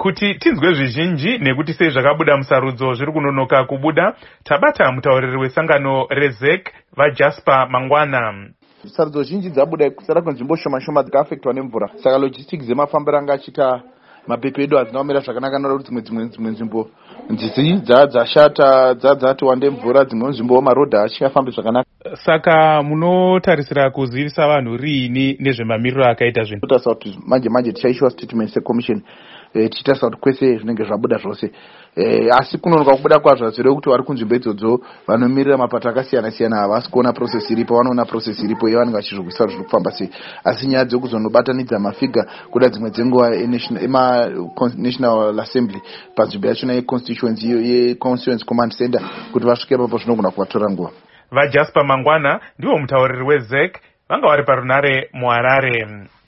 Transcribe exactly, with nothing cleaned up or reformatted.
Kuti tinzwe zvizhinji nekuti sei zvakabuda musarudzo zviri kunonoka kubuda, tabata mutauriri wesangano rezek vaJasper Mangwana. Sarudzo zhinji dzabuda kusara kwenzvimbo shoma shoma dzakaafektwa nemvura. Saka logistics dzemafambiro anga achiita mapepe edu hadzina kumira zvakanaka nekuti dzimwe dzimwe dzimwe nzvimbo nzizi dzadzashata dzadzati wande mvura, dzimwe nzvimbo marodha achingafambi zvakanaka. Saka munotarisira kuzivisa vanhu riini nezvemamiriro akaita zvinhu? Totarisa kuti manje manje tichaishiwa statement secommission tichitarisa kuti kwese zvinenge zvabuda zvose. Asi kunonoka kubuda kwazvo zvireva kuti vari kunzvimbo idzodzo vanomirira mapato akasiyana siyana havasi kuona process iripo, vanoona process iripo yavanenge vachizvogisa zviri kufamba sei. Asi nyaya dzokuzonobatanidza mafiga kuda dzimwe dzenguva eNational Assembly panzvimbo yachona yeconstituency yeconstituency command center kuti vasvike papo zvinogona kuvatora nguva. VaJasper Mangwana ndiwo mutauriri wezek vanga vari parunare muHarare.